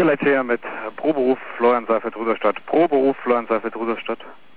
Hier Leute her mit Pro Beruf Florian Seifert Rudolstadt. Pro Beruf Florian Seifert Rudolstadt.